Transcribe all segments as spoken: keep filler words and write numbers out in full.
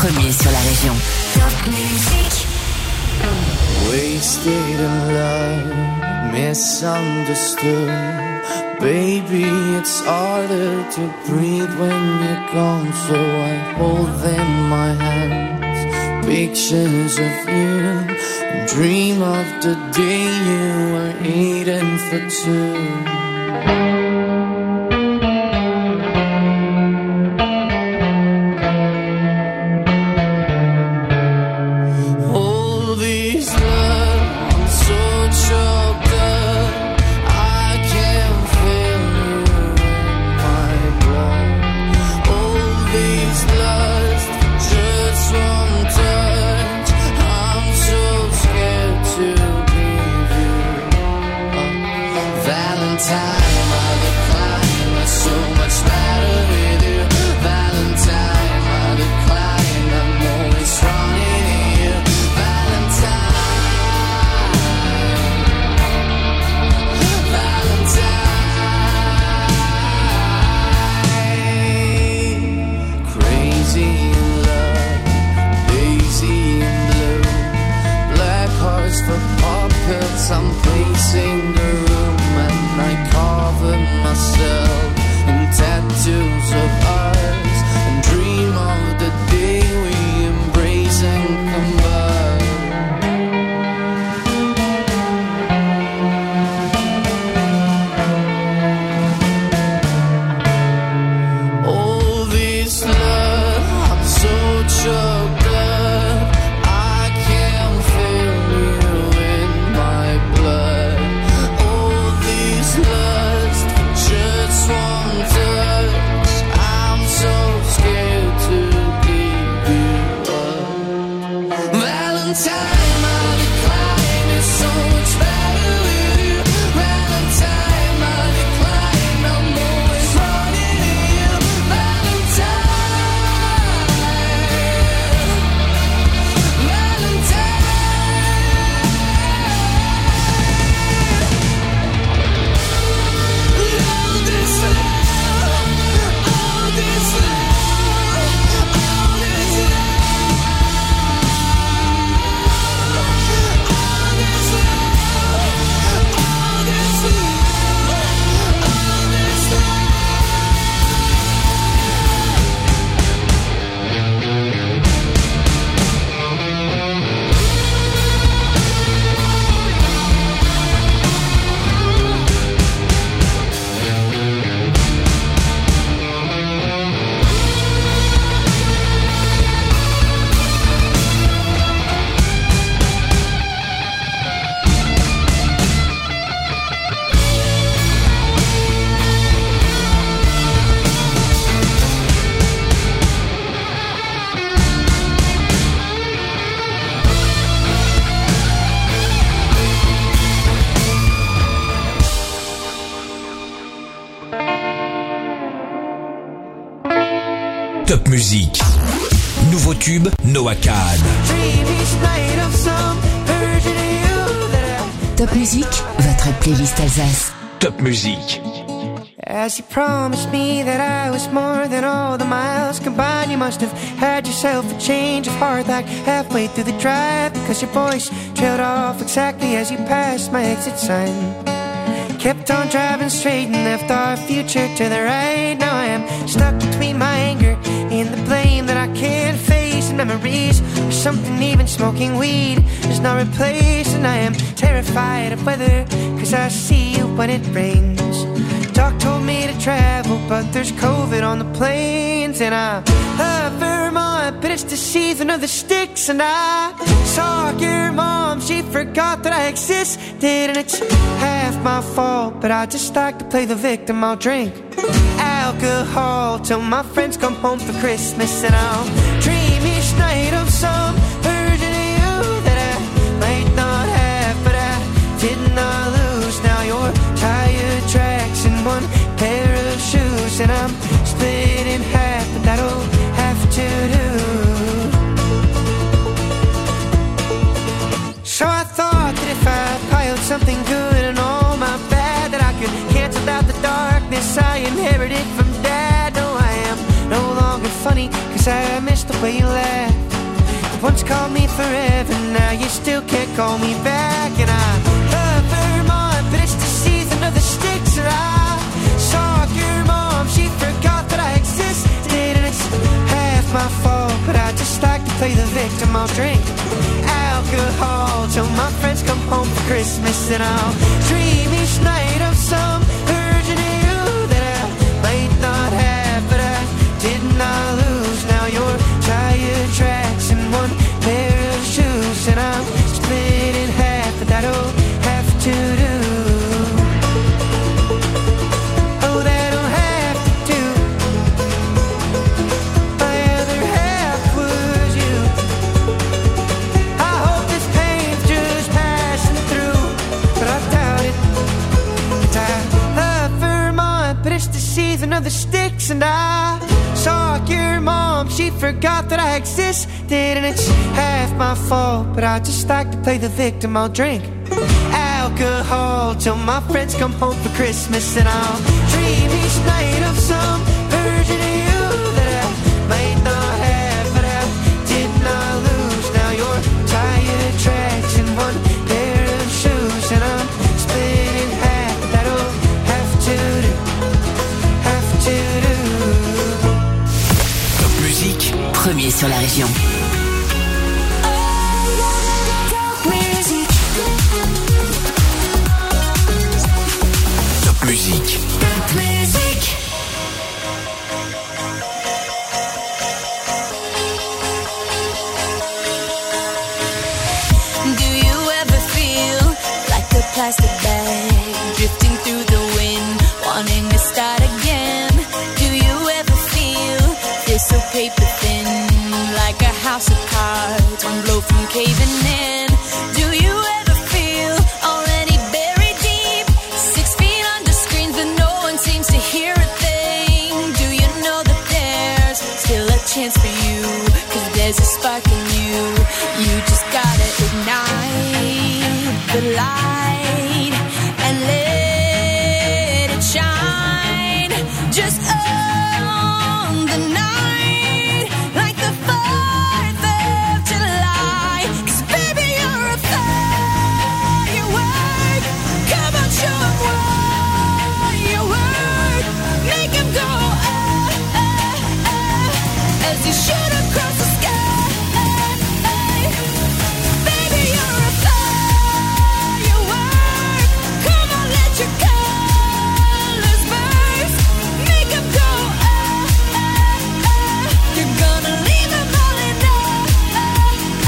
premier sur la région. Top Music. Wasted in love, misunderstood. Baby, it's harder to breathe when you're gone, so I hold in my hands pictures of you and dream of the day you were eating for two. Top Music. Nouveau tube, Noah Kahan. Top Music, votre playlist Alsace. Top Music. As you promised me that I was more than all the miles combined, you must have had yourself a change of heart like halfway through the drive, because your voice trailed off exactly as you passed my exit sign. Kept on driving straight and left our future to the right. Now I am stuck between my anger and the blame that I can't face, and memories or something even smoking weed does not replace. And I am terrified of weather, cause I see you when it rains. Doc told me to travel, but there's COVID on the planes. And I love Vermont, but it's the season of the sticks. And I saw your mom, she forgot that I existed. And it's half my fault, but I just like to play the victim. I'll drink alcohol till my friends come home for Christmas. And I'll dream each night of some version of you that I might not have, but I did not lose. Now you're tired tracks and one pair of shoes, and I'm split in half, but that'll have to do. So I thought that if I piled something good and all my bad, that I could cancel out the darkness I inherited from Dad. No, I am no longer funny, cause I miss the way you laugh. once called me forever, now you still can't call me back. And I love Vermont, but it's the season of the sticks. And I saw your mom, she forgot that I existed. And it's half my fault, but I just like to play the victim. I'll drink alcohol till my friends come home for Christmas. And I'll dream each night of some version of you that I might not have, but I did not lose. Now you're tire tracks and one pair of shoes, and I'm split in half, but that'll have to do. Oh, that'll have to do. My other half was you. I hope this pain's just passing through, but I doubt it. And I love Vermont, but it's the season of the sticks. And I saw your mom, she forgot that I existed. And it's half my fault, but I just like to play the victim. I'll drink alcohol till my friends come home for Christmas. And I'll dream each night of some version of you that I might not have, but I did not lose. Now you're tire tracks and one pair of shoes, and I'm split in half, but that'll have to do, have to do. Top Musique, Premier sur la région. Top Musique. Top musique. Do you ever feel like a plastic bag drifting through the wind, wanting to start again? Do you ever feel this so paper thin, like a house of cards, one blow from caving in? Do you ever feel already buried deep, six feet under screens, but no one seems to hear a thing? Do you know that there's still a chance for you, 'cause there's a spark in you? You just gotta ignite the light and let it shine. Just own the night like the fourth of July. 'Cause baby, you're a firework. Come on, show 'em what you work. Make 'em go oh, oh, oh, as you shoot across the sky. Baby, you're a firework. Come on, let your colors burst. Make 'em go oh, oh, oh. You're gonna leave 'em all in oh,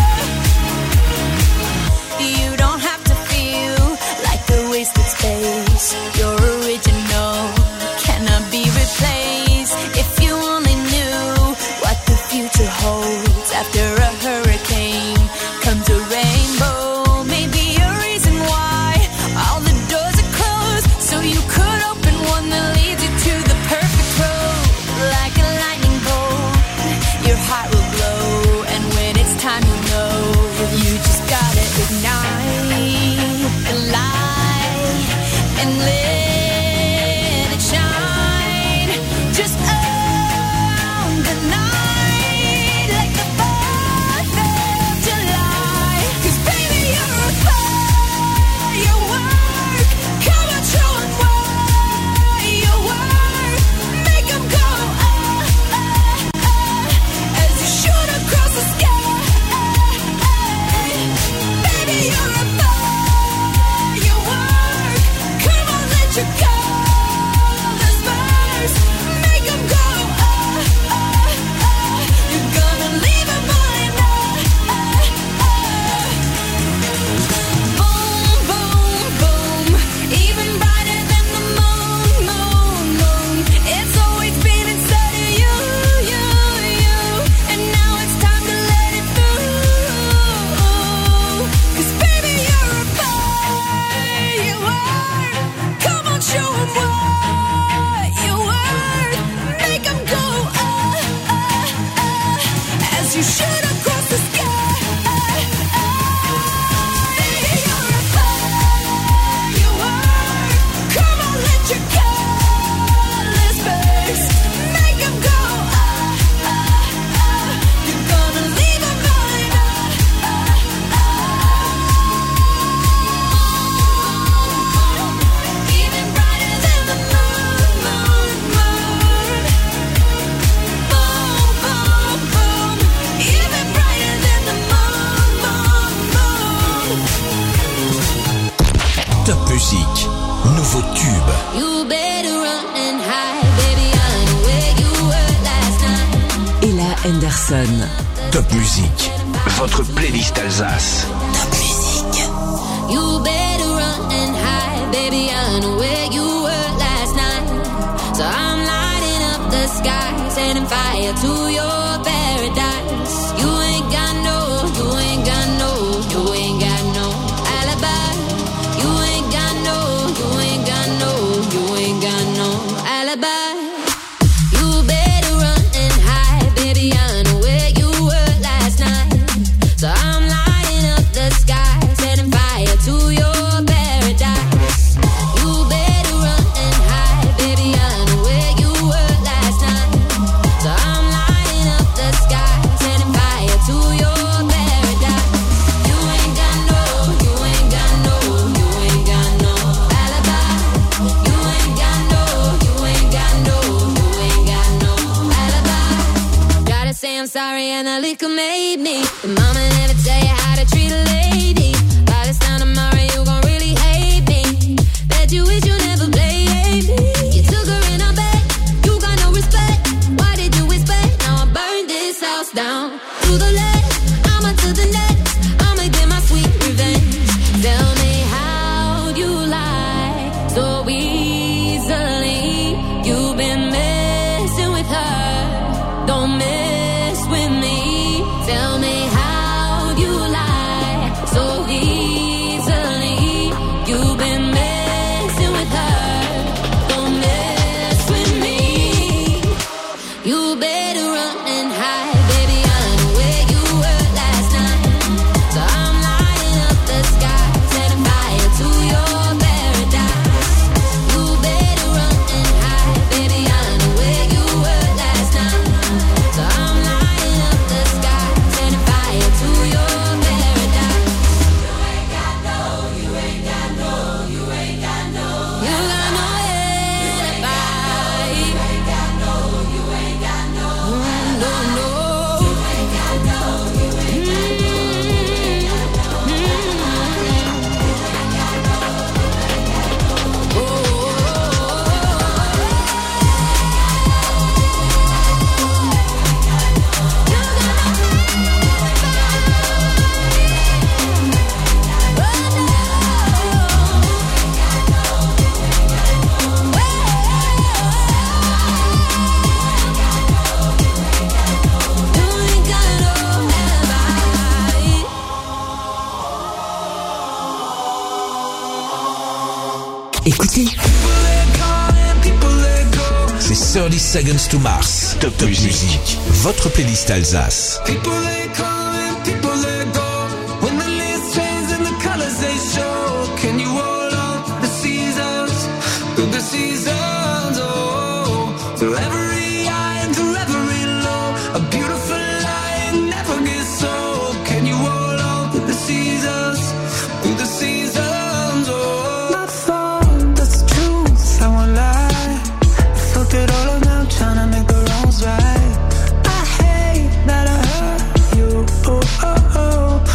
oh. You don't have to feel like a wasted space. You're original, cannot be replaced. If you only knew what the future holds, after a hurricane comes a rainbow. Maybe a reason why all the doors are closed, so you could open one that leads you to the perfect road. Like a lightning bolt, your heart will glow, and when it's time, you know you just gotta ignite the light and let it shine. Just own the night like the fourth of July. 'Cause baby, you're a firework. Come on, show 'em what you work. Make 'em go oh, oh, oh, as you shoot across the sky. Baby, you're a firework. Come on, let your colors burst. Make 'em go personne. Top Musique, votre playlist Alsace. Top Musique. You better run and hide, baby, I know where you were last night. So I'm lighting up the sky, setting fire to your paradise. You ain't got no, you ain't got no, you ain't got no alibi. You ain't got no, you ain't got no, you ain't got no alibi. You better run and hide, baby, I know where you were last night. So I'm lighting up the sky, setting fire to your paradise. You better run and hide, baby, I know where you were last night. So I'm lighting up the sky, setting fire to your paradise. You ain't got no, you ain't got no, you ain't got no alibi. You ain't got no, you ain't got no, you ain't got no alibi. Try to say I'm sorry and the liquor made me. The mama never tell you how to treat a lady. By this time tomorrow you gon' really hate me. Bet you wish you never played me. You took her in her bed, you got no respect. Why did you expect? Now I burn this house down. To the left, I'ma to the next. I'ma get my sweet revenge. Tell me how you lie so easily. You've been messing with her, don't mess with me. Tell me how you lie so easily. You've been messing with her, don't mess with me. You better run and hide, baby, I know where you were last night. So I'm lighting up the sky, setting fire to your paradise. You better run and hide, baby, I know where you were last night. So I'm lighting up the sky, setting fire to your paradise. You ain't got no, you ain't got no, you ain't got no. You got no alibi. You ain't got no, you ain't got no. No, no. You ain't got no, you ain't got Écoutez, c'est thirty Seconds to Mars. Top, Top Musique, votre playlist Alsace. People they come and people they go. When the leaves change and the colors they show. Can you hold on to the seasons? Through the seasons, oh. Through every high and through every low. A beautiful lie never gets old. Can you hold on to the seasons? Through the seasons, oh. Not thought, that's the truth, I won't lie. I fucked it all up now, trying to make the wrongs right. I hate that I hurt you, oh, oh, oh.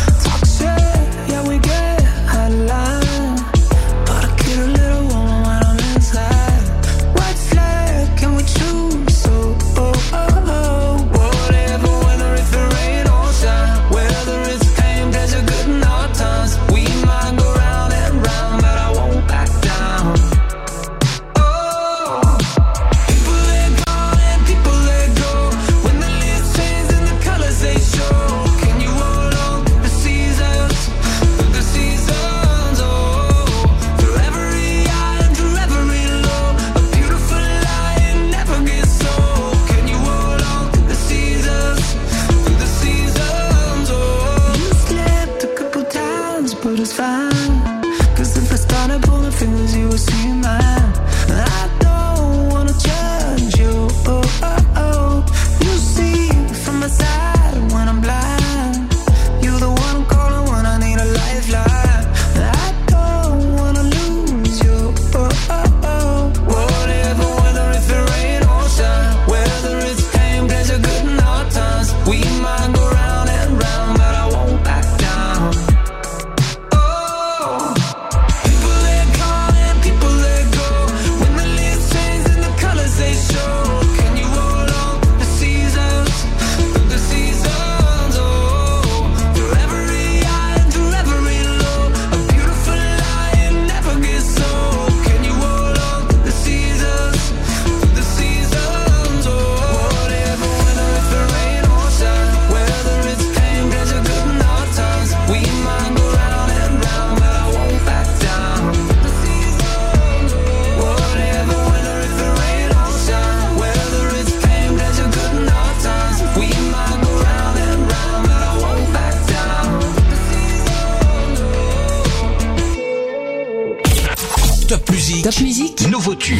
Top Music, nouveau tube.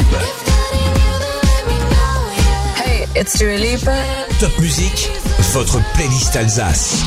Hey, it's Dua Lipa. Top Music, votre playlist Alsace.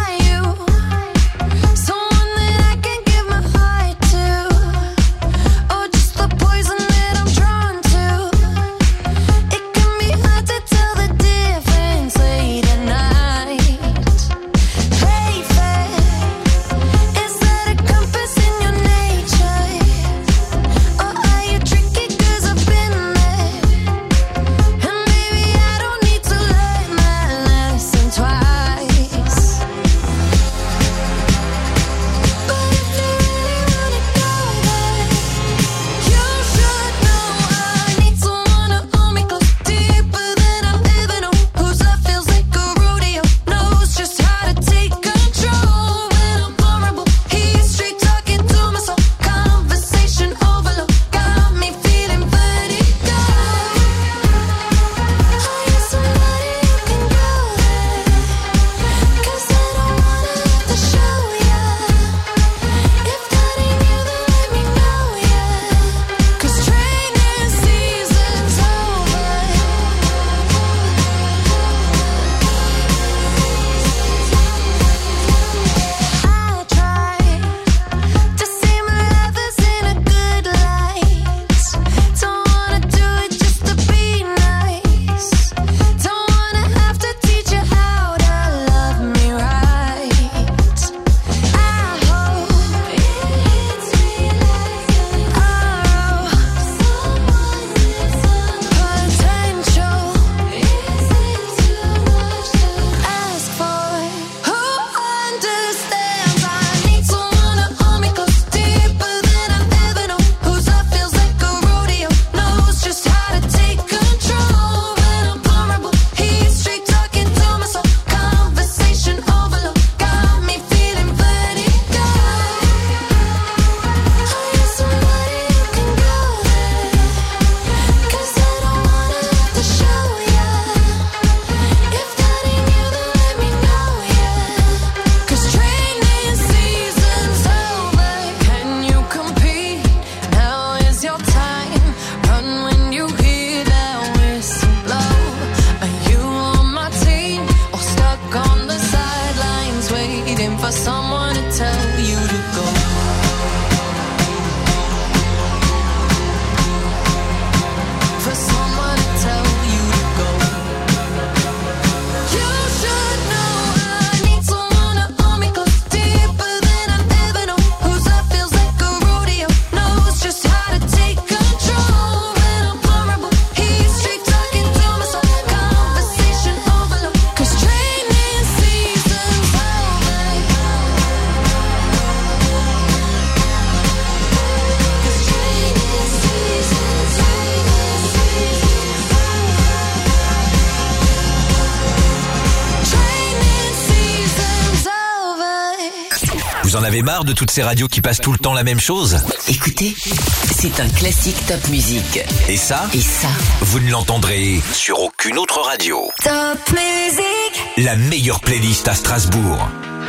Vous en avez marre de toutes ces radios qui passent tout le temps la même chose? Écoutez, c'est un classique Top Music. Et ça? Et ça, vous ne l'entendrez sur aucune autre radio. Top Music. La meilleure playlist à Strasbourg.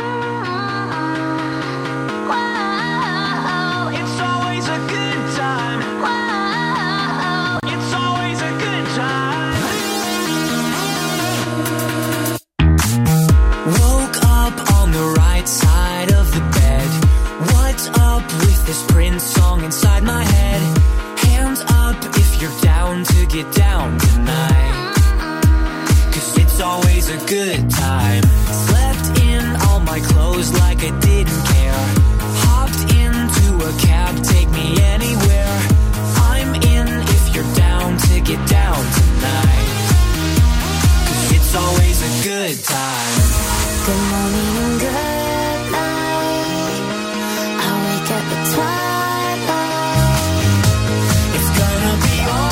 Get down tonight, 'cause it's always a good time. Slept in all my clothes like I didn't care. Hopped into a cab, take me anywhere. I'm in if you're down to get down tonight, 'cause it's always a good time. Good morning, good night. I wake up at twilight. It's gonna be all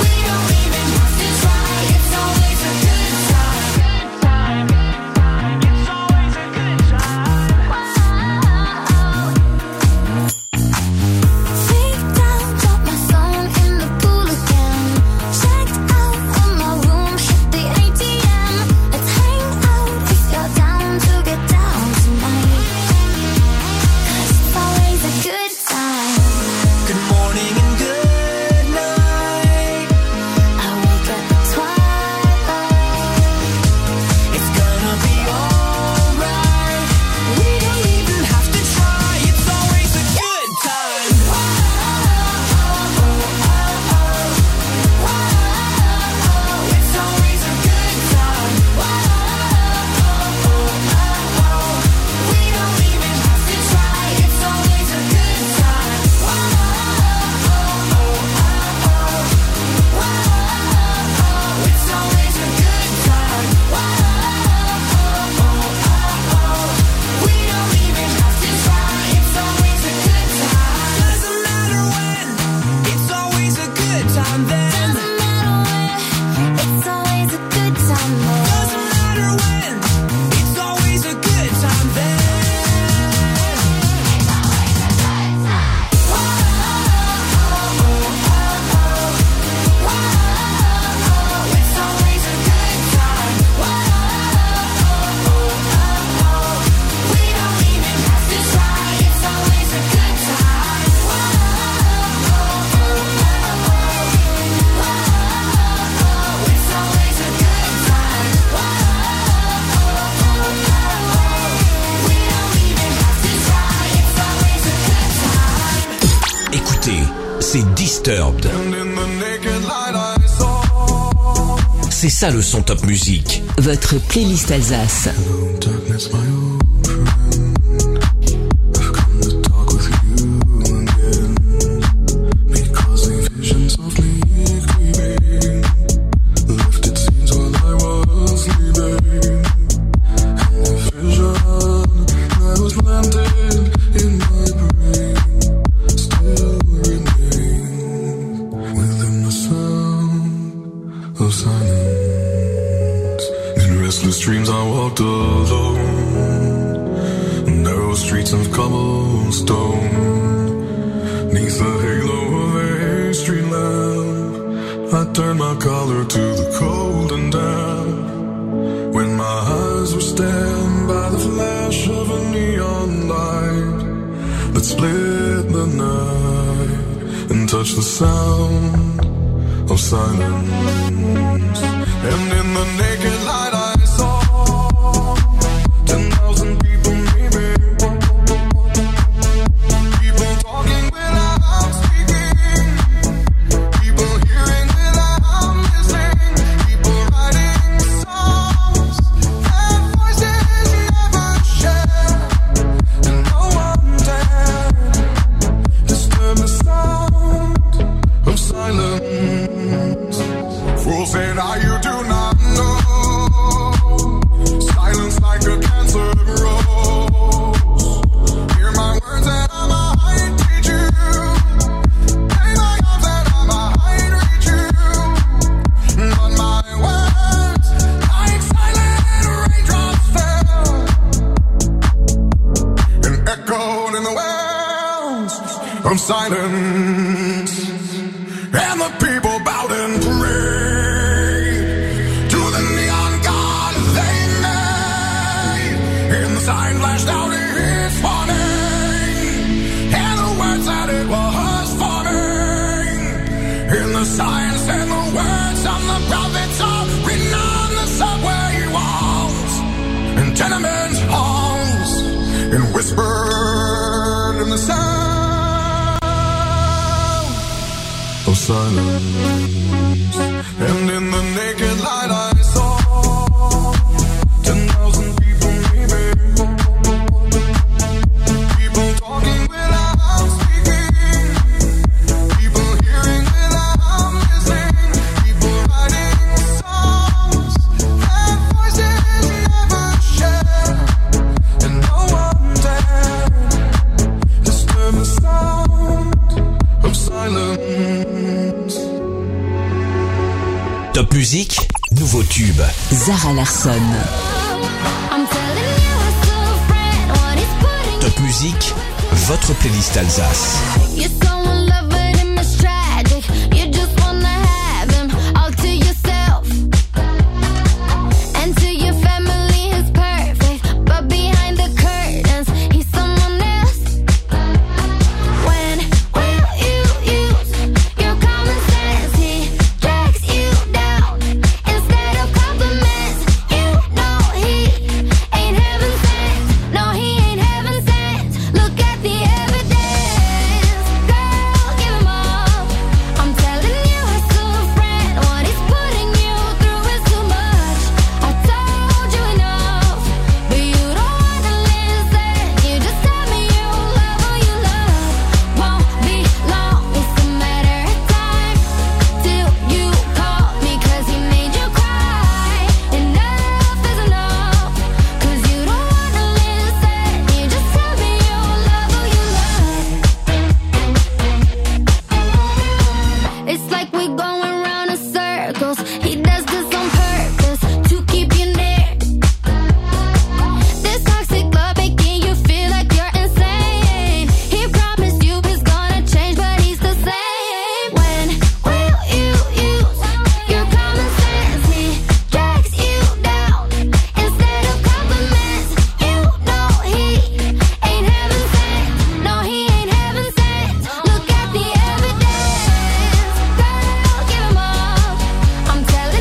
It's Disturbed. C'est ça le son Top Music. Votre playlist Alsace. Dreams I walked alone, narrow streets of cobblestone, neath the halo of a street lamp. I turned my collar to the cold and damp, when my eyes were stabbed by the flash of a neon light that split the night and touched the sound of silence. And in the naked light I saw ten thousand people, maybe. People talking without speaking, people hearing without listening, people writing songs that voices never share, and no one dared disturb the sound of silence. Fools say now you do not know. Silence like a cancer grows. Hear my words and I might teach you. Lay my arms and I might reach you. But my words, like silent raindrops fell and echoed in the wells of silence. And the people bowed and prayed to the neon god they made. And the sign flashed out its warning, and the words that it was forming. And the signs and the words of the prophets are written on the subway walls and tenement halls, and whispered in the sound of silence. And in the naked light I saw ten thousand people, maybe. People talking without speaking, people hearing without listening, people writing songs that voices never share, and no one dared disturb the sound of silence. Top Music, nouveau tube. Zara Larsson. Top Music, votre playlist Alsace. I'm telling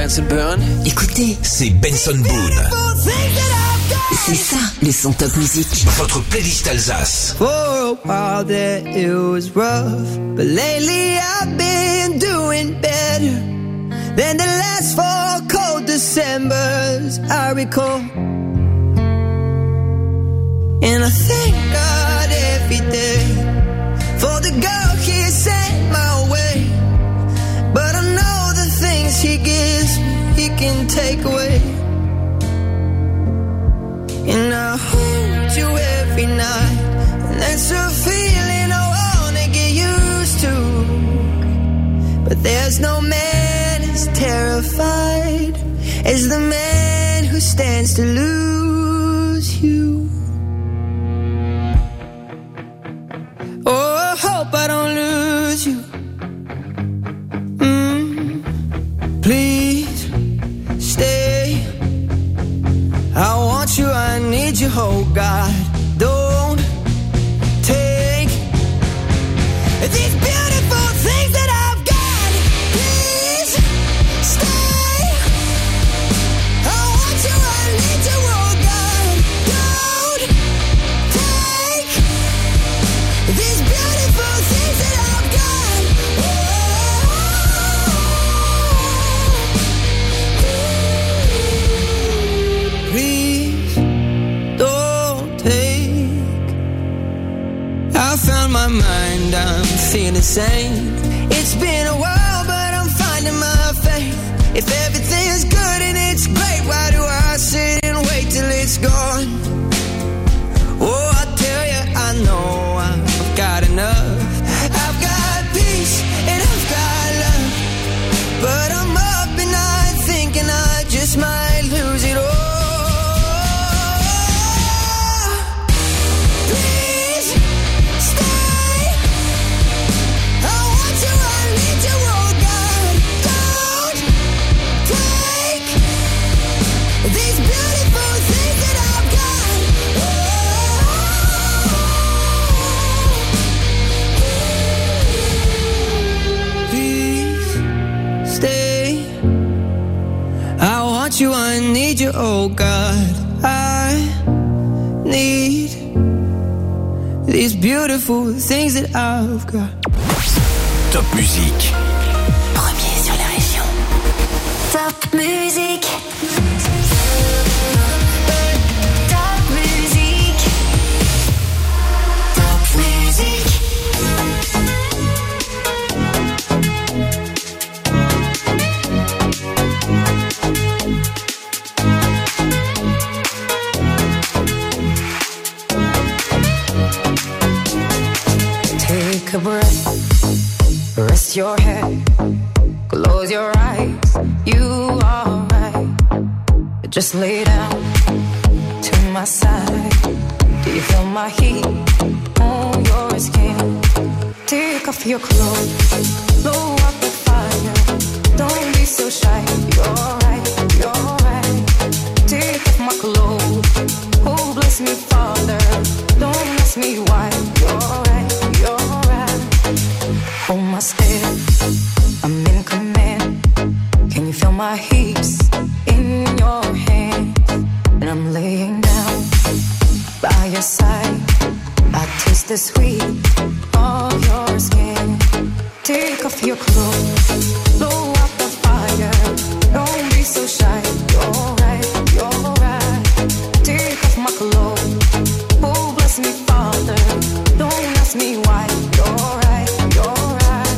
Rancid Burn. Écoutez, c'est Benson Boone. C'est ça, le son top musique. Votre playlist Alsace. For a while there it was rough, but lately I've been doing better than the last four cold Decembers I recall. And I thank God every day for the girl He sent my way. But I know the things He gives me, He can take away. And I hold you every night, and that's a feeling I wanna get used to. But there's no man as terrified as the man who stands to lose you. Oh, I hope I don't lose you. Mm, please stay. I want you, I need you, oh God. Don't take these beautiful things that I've got. Please stay. I want you, I need you, oh God. Don't take these beautiful things that I've got. Oh, please don't take. I found my mind, I'm feeling sane. It's been a while, but I'm finding my faith. If everything's good and it's great, why do I sit and wait till it's gone? Oh, I tell you, I know I've got enough. I've got peace and I've got love, but I'm up and I'm thinking I just might lose it all. Please stay. I want you, I need you, oh God. Don't take these beautiful things that I've got. Please stay. I want you, I need you, oh God. I need these beautiful things that I've got. Top musique. Premier sur la région. Top musique. Top musique. Top musique. Take a breath, rest your head, close your eyes, you are right. Just lay down to my side. Do you feel my heat on your skin? Take off your clothes, blow up the fire. Don't be so shy, you're right, you're right. Take off my clothes, oh bless me Father. Don't ask me why, you're right, you're right. Hold my step, I'm in command. Can you feel my hips in your hands? And I'm laying down by your side. I taste the sweet of your skin. Take off your clothes, blow up the fire. Don't be so shy, you're right, you're right. Take off my clothes, oh bless me Father. Don't ask me why, you're right, you're right.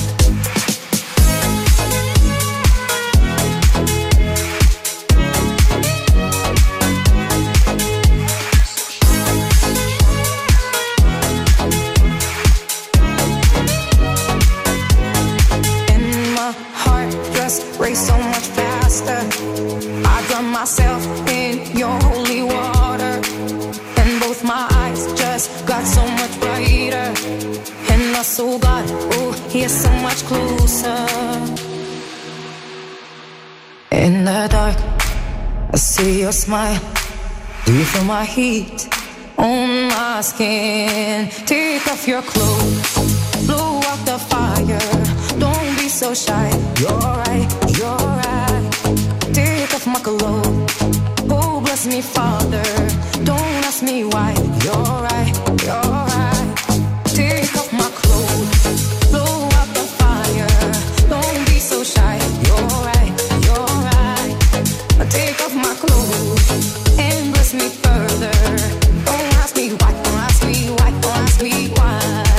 And my heart just race so much faster. I drown myself in your holy water, and both my eyes just got so much brighter. And I saw God, oh, He's so much closer. In the dark, I see your smile. Do you feel my heat on my skin? Take off your clothes, blow out the fire. Don't be so shy, you're right, you're right. me farther. Don't ask me why. You're right, you're right. Take off my clothes, blow out the fire. Don't be so shy. You're right, you're right. Take off my clothes and bless me further. Don't ask me why, don't ask me why, don't ask me why.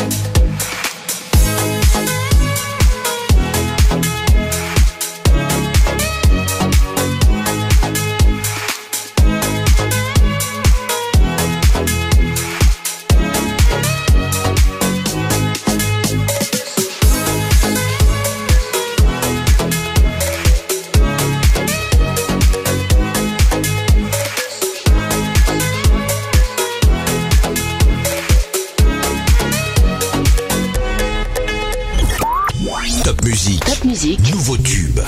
Top Musique. Top Musique. Nouveau tube.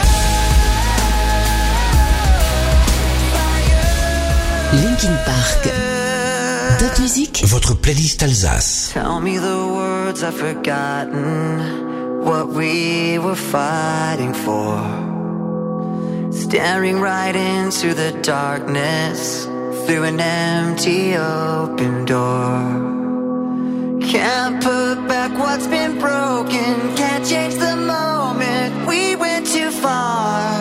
Linkin Park. Top Musique. Votre playlist Alsace. Tell me the words I've forgotten, what we were fighting for. Staring right into the darkness, through an empty open door. Can't put back what's been broken, can't change the moment, we went too far.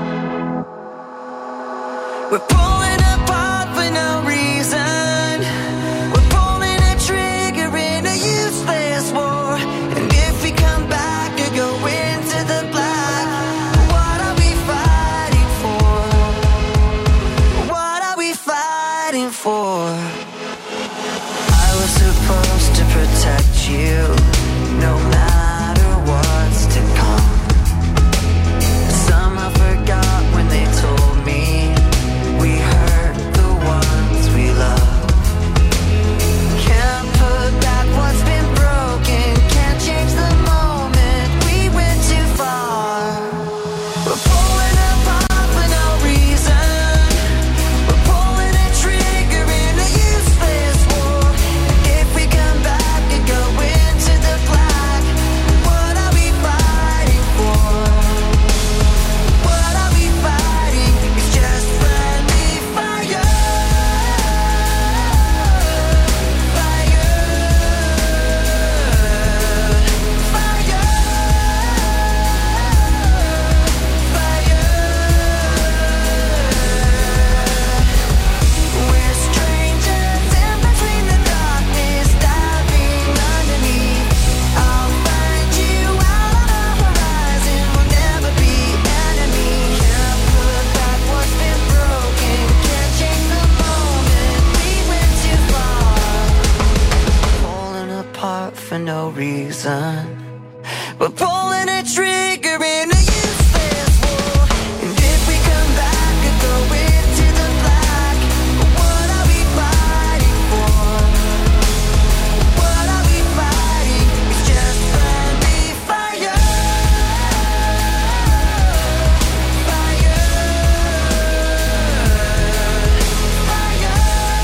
We're pulling apart for no reason, we're pulling a trigger in a useless war. And if we come back or go into the black, what are we fighting for? What are we fighting for? I was supposed to protect you, no matter what's to come. Somehow forgot when they told me we hurt the ones we love. Can't put back what's been broken, can't change the moment, we went too far. We're pulling apart for no reason, we're pulling a trigger in a useless war. If we come back and go into the black, what are we fighting for? What are we fighting? It's just friendly fire. Fire. Fire. Fire. We're strangers in between the darkness, diving underneath. I'll find you out on the horizon, we'll never be enemies. Can't put back what's been broken, can't change the moment, we went too far. Falling apart for no reason, we're pulling a trigger in a useless war. And if we come back and go into the black, what are we fighting for? What are we fighting? It's just friendly fire. Fire. Fire.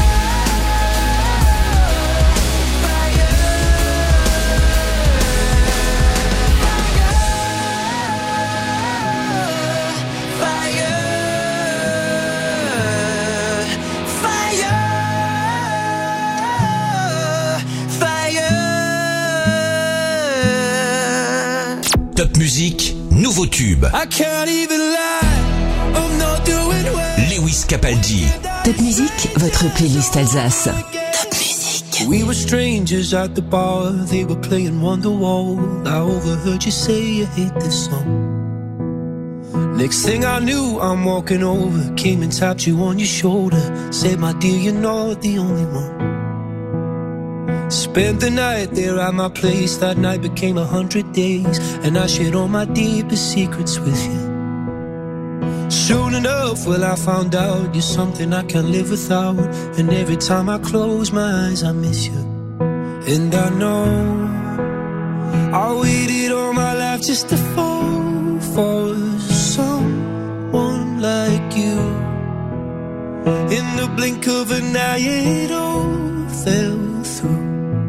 Top Musique, nouveau tube. I can't even lie, I'm not doing well. Lewis Capaldi. Top Musique, votre playlist Alsace. Top Musique. We were strangers at the bar, they were playing Wonderwall. I overheard you say you hate this song. Next thing I knew, I'm walking over, came and tapped you on your shoulder, said, my dear, you're not the only one. Spent the night there at my place, that night became a hundred days, and I shared all my deepest secrets with you. Soon enough, well, I found out you're something I can't live without, and every time I close my eyes, I miss you. And I know I waited all my life just to fall for someone like you. In the blink of an eye, it all fell through.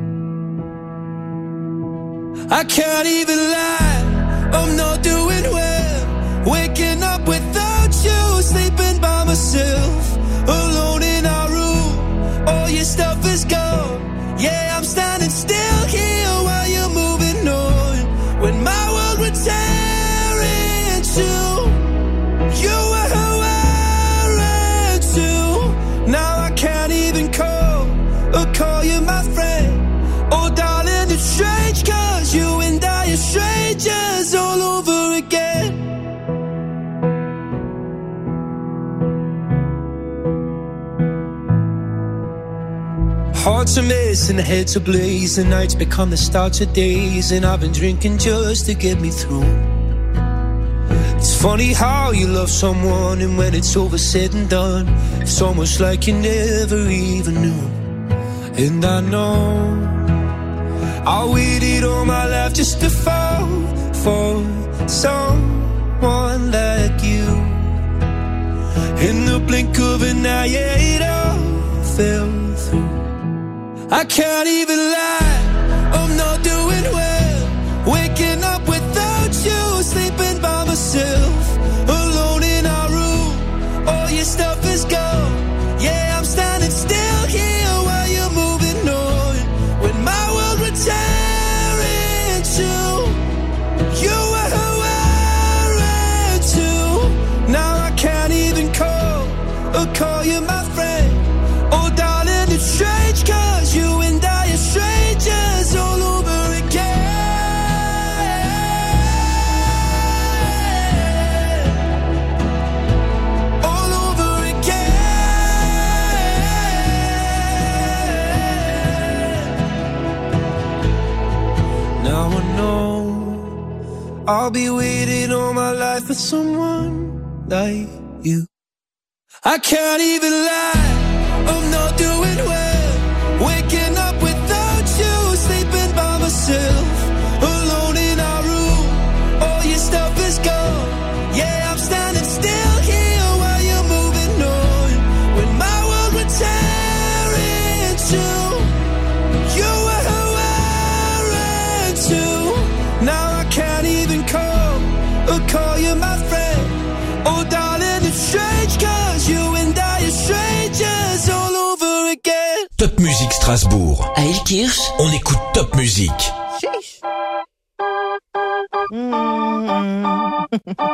I can't even lie, I'm not doing well. Waking up without you, sleeping by myself. heart's a mess and the head's ablaze. The nights become the starts of days, and I've been drinking just to get me through. It's funny how you love someone, and when it's over said and done, it's almost like you never even knew. And I know I waited all my life just to fall for someone like you. In the blink of an eye, yeah, it all fell through. I can't even lie, I'm not doing well. Waking up without you, sleeping by myself, alone in our room, all your stuff is gone. Yeah, I'm standing still here while you're moving on. When my world would tear into, you were wearing too. Now I can't even call or call you my friend. Oh darling, it's strange, cause you and I are strangers all over again. All over again. Now I know I'll be waiting all my life for someone like you. I can't even lie, I'm not doing well. Waking up without you, sleeping by myself, alone in our room, all your stuff is gone. Yeah, I'm standing still here while you're moving on. When my world would tear into, you were wearing too. Now I can't even call or call you my friend. Oh darling, it's strange, cause you and I are strangers all over again. Top Music Strasbourg. À Elkirch, On écoute Top Music. Sheesh. Mm.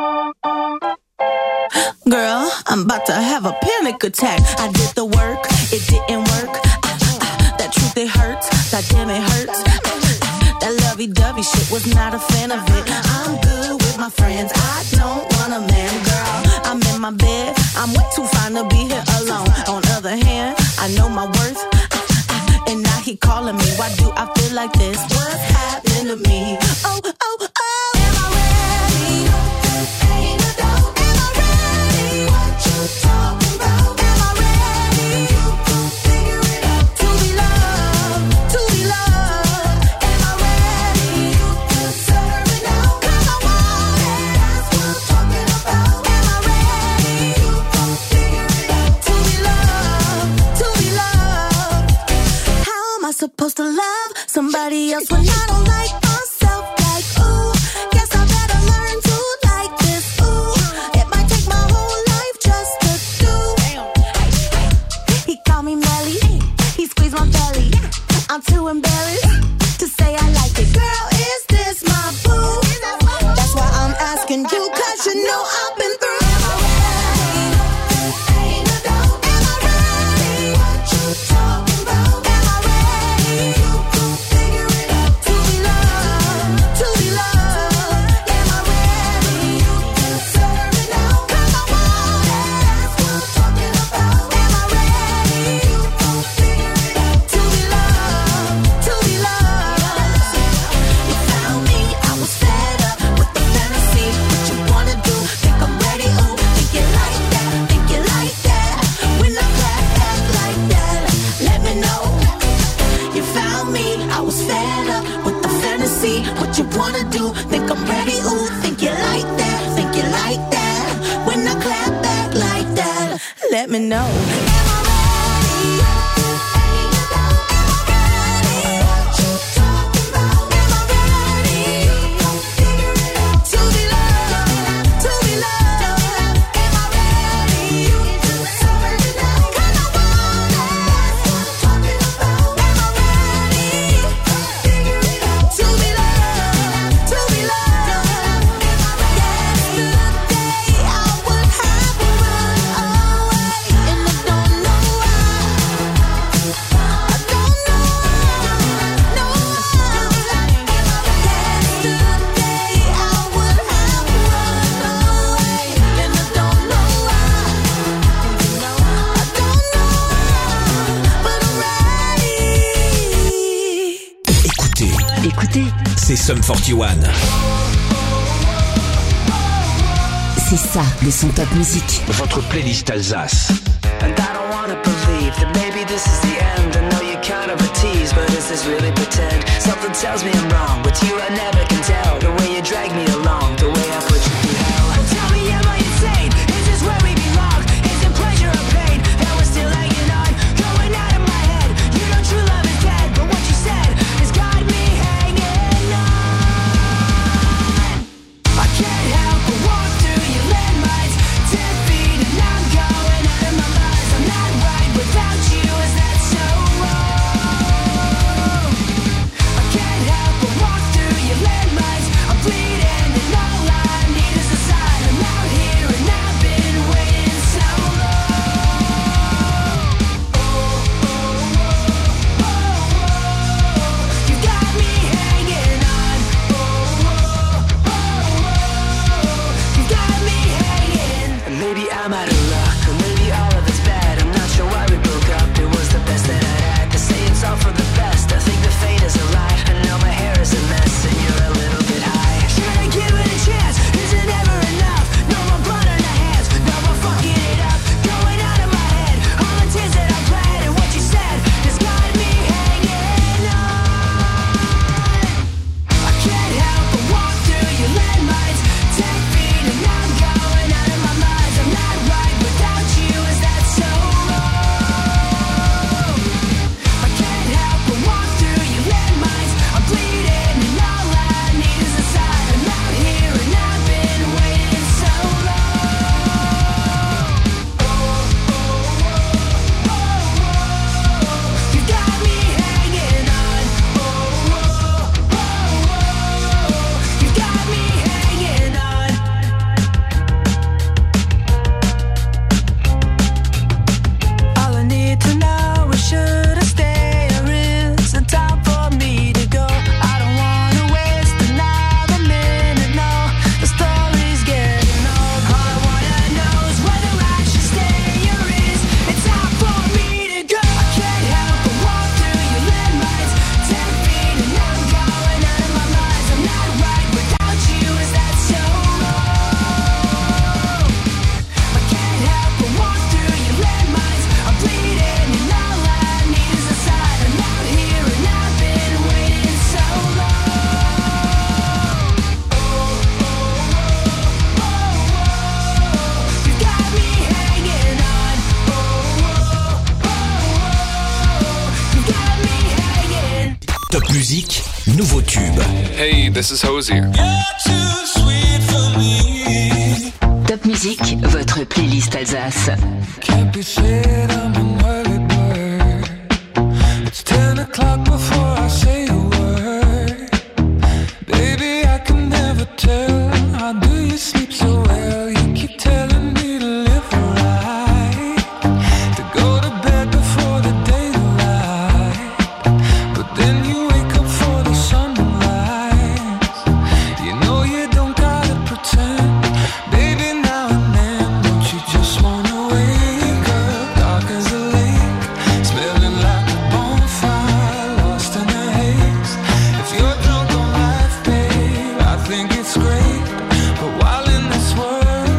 Girl, I'm about to have a panic attack. I did the work, it didn't work. Ah, ah, ah, that truth, it hurts. God damn, it hurts. Ah, ah, that lovey-dovey shit, was not a fan of it. I'm good with my friends, I don't want a man, girl. I'm in my bed, I'm way too fine to be here alone. On the other hand, I know my worth. Ah, ah, and now he calling me, why do I feel like this? What's happening to me? Oh, oh, oh. Am I ready? Ain't a doubt. Am I ready? What you talking about? Am I ready? Figure it out. To be loved, to be loved. Am I ready? Serve it now. 'Cause I want it. That's what I'm talking about. Am I ready? Figure it out. To be loved, to be loved. How am I supposed to love somebody else when I don't like myself? Like, ooh, guess I better learn to like this. Ooh, it might take my whole life just to do. He called me Melly, he squeezed my belly. I'm too embarrassed to say I like it. Girl, is this my boo? That's why I'm asking you, 'cause you know I've been through. Am I ready? Ain't a doubt. Am I ready? What you talking about? Am I ready? Figure it out. To be loved, to be loved. Am I ready? Serve it now. 'Cause I want it. That's what I'm talking about. Am I ready? Figure it out. To be loved, to be loved. You found me, I was fed up with the fantasy. What you wanna do? Think I'm ready? Ooh, think you like that? Think you like that? When I clap back like that, let me know. You found me, I was fed up with the fantasy. What you wanna do? Think I'm ready? Ooh, think you like that? Think you like that? When I clap back like that, let me know. Am I ready? Ain't a doubt. Am I ready? What you talking about? Am I ready? Figure it out. To be loved, to be loved. Am I ready? Serve it now. 'Cause I want it. That's what I'm talking about. Am I ready? Figure it out. To be loved, to be loved. Yesterday I would have run away in the dawn. Sum forty-one. C'est ça, le son top musique. Votre playlist Alsace. And I don't wanna believe that maybe this is the end. I know you're kind of a tease, but is this really pretend? Something tells me I'm wrong. With you I never can tell. The way you drag me along, the way I put you through hell. Oh, tell me, am I insane? Is this where we belong? Is it pleasure or pain that we're still hanging on? Going out of my head. You know true love is dead, but what you said has got me hanging on. I can't help but walk through your landmines. Ten feet and I'm going out of my mind. I'm not right without you, is that so wrong? I can't help but walk through your landmines. I'm bleeding and all I need is a sign. I'm out here and I've been waiting so long. You got me hanging on. You got me hanging. And maybe I'm out of luck, or maybe all of it's bad. I'm not sure why we broke up. It was the best that I had. To say it's all for the best. I think the fate is a lie. I know my hair is a mess and you're a little bit high. Should I give it a chance? Is it ever enough? No more blood on our hands. No more fucking it up. Going out of my head. All the tears that I bled and what you said has got me hanging on. I can't help but walk through your landmines. Ten feet and I'm going out of my mind. I'm not right without you, is that so wrong? I can't help but walk through your landmines. I'm bleeding and all I need is a sign. I'm out here and I've been waiting so long. You got me hanging on. You got me hanging on. All I need to know is should I stay or is it time for me to go? I don't wanna waste another minute, no. The story's getting old. All I wanna know is whether I should stay or is it time for me to go? I can't help but walk through your landmines. Ten feet and I'm going out of my mind. I'm not right without you, is that so wrong? I can't help but walk through your landmines. I'm bleeding and all I need is a sign. I'm out here and I've been waiting so long. You got me hanging on. You got me hanging. Top musique, nouveau tube. Hey, this is Hosier. Top musique, votre playlist Alsace. Can't be said I'm an early bird. It's ten o'clock before I say a word. Baby, I can never tell. How do you sleep so well? You keep telling me to live right, to go to bed before the daylight. But then you wake up for the sunrise. You know you don't gotta pretend. Baby, now and then, don't you just wanna wake up dark as a lake, smelling like a bonfire, lost in the haze. If you're drunk on life, babe, I think it's great. But while in this world,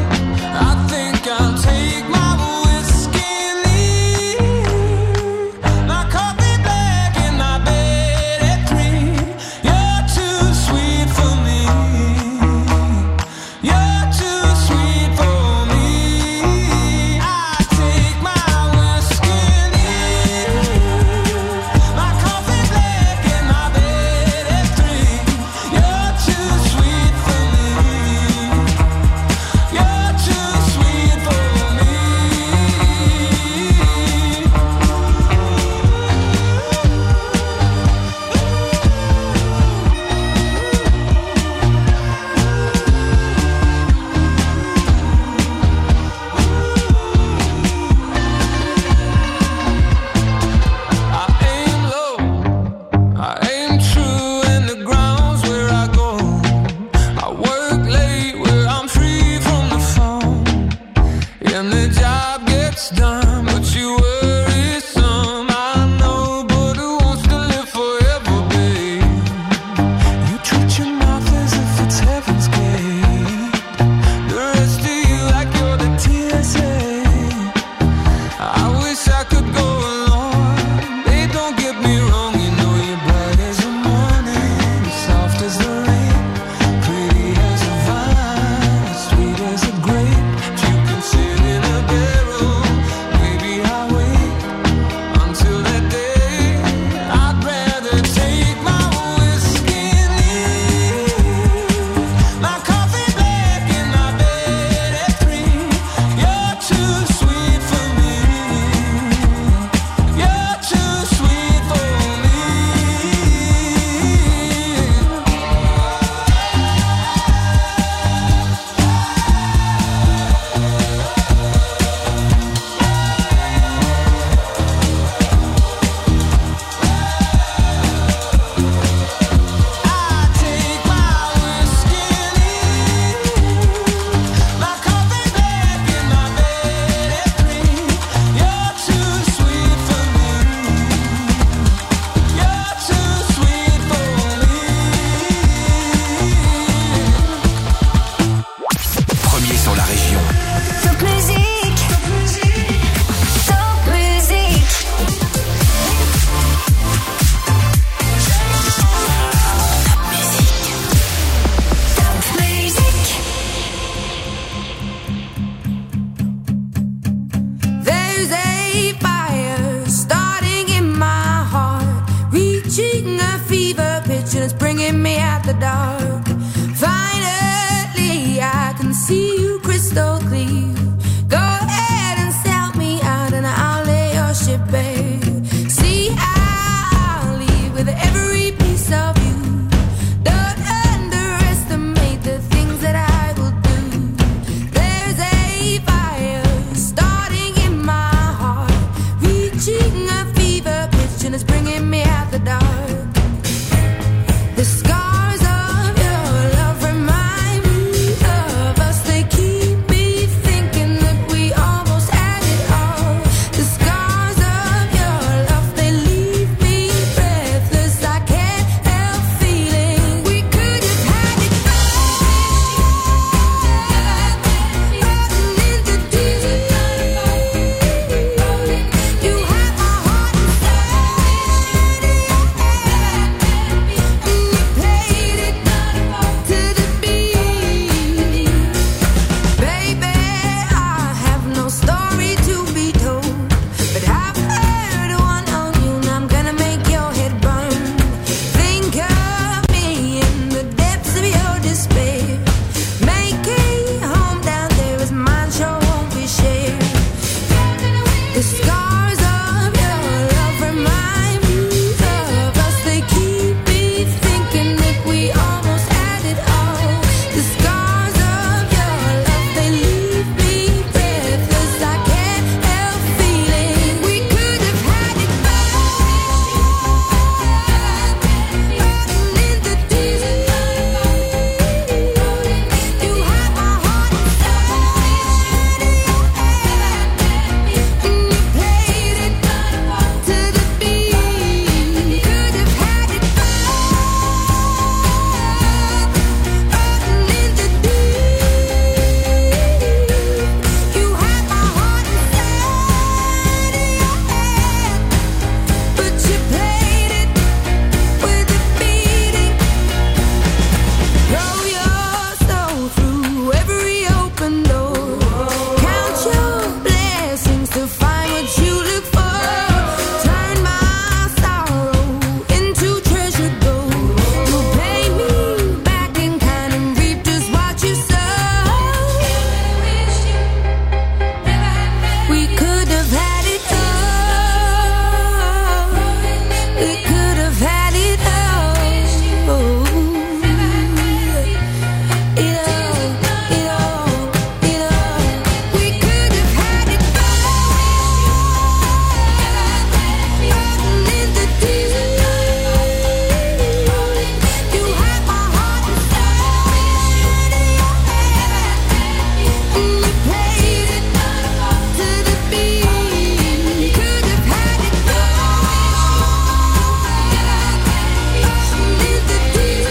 dark. Finally, I can see you crystal clear. Go ahead and sell me out, and I'll lay your ship bare. See, I'll leave with every piece of you. Don't underestimate the things that I will do. There's a fire starting in my heart, reaching a fever pitch, and it's bringing me out the dark. The scars of your love remind me of us. They keep me thinking that we almost had it all. The scars of your love, they leave me breathless. I can't help feeling we could have had it all. Floating in the deep. You had my heart inside of your hand, and you played it to the beat. Baby, I have no story to be told, but I've heard one on you, and I'm gonna make your head burn. Think of me in the depths of your despair. Make a home down there as mine sure won't be shared. The scars of your love remind me of us. They keep me thinking that we almost had it all. The scars of your love, they leave me breathless. I can't help feeling we could have had it all. Floating in the deep. You had my heart inside of your hand, and you played it to the beat. Could have had it all. Floating in the deep. You had my heart inside of your hand, but you played it with a beating. Throw your soul through every open door. Count your blessings to find what you look for. Turn my sorrow into treasure gold. You'll pay me back in kind and reap just what you sow. We could have had it all. We could have had it all. It all, it all, it all. We could have had it all. Floating in the deep. You had my heart inside of your hand, and you played it to the beat. Could have had it all. Floating in the deep.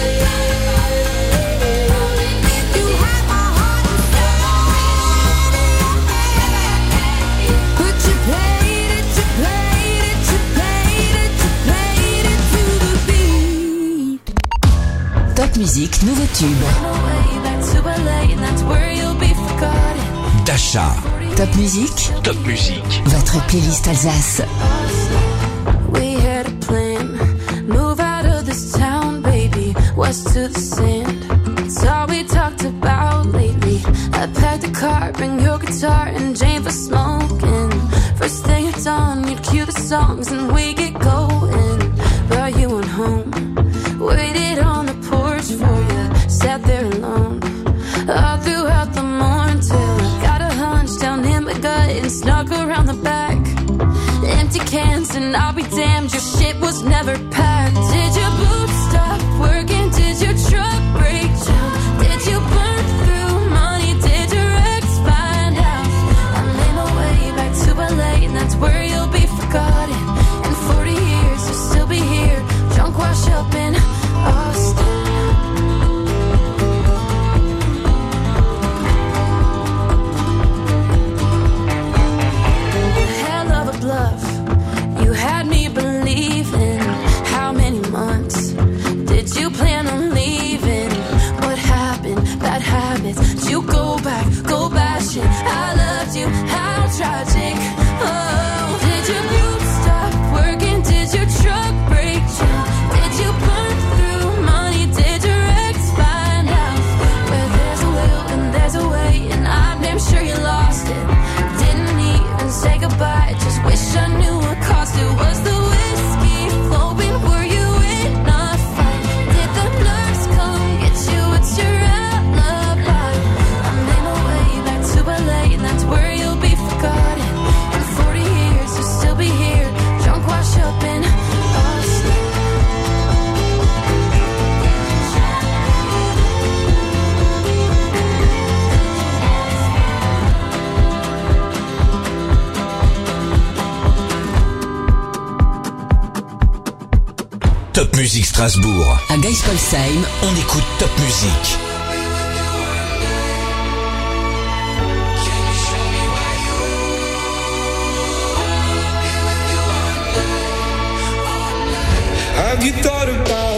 You had my heart inside of your hand, but you played it, you played it, you played it, you played it to the beat. Top musique, nouveau tube. Way back to L A, and that's where you'll be forgotten. Dasha. Top musique, Top musique. votre playlist Alsace. We had a plan, move out of this town, baby, west to the sand. It's all we talked about lately. I packed a car, bring your guitar and Jane for smoking. First thing at dawn, you'd cue the songs and we get going. But you went home, waited on the porch for you, sat there alone all throughout the morning till I got a hunch down in my gut and snuck around the back. Empty cans and I'll be damned, your shit was never packed. Did your boots stop working? Did your truck break down? Did you burn through money? Did your ex find out? I made my way back to L A, and that's where you'll be forgotten. In forty years you'll still be here, drunk wash up in Austin. Hell of a bluff, you had me believing. How many months Musique Strasbourg. À Geiskolsheim, on écoute Top Musique. Have you thought about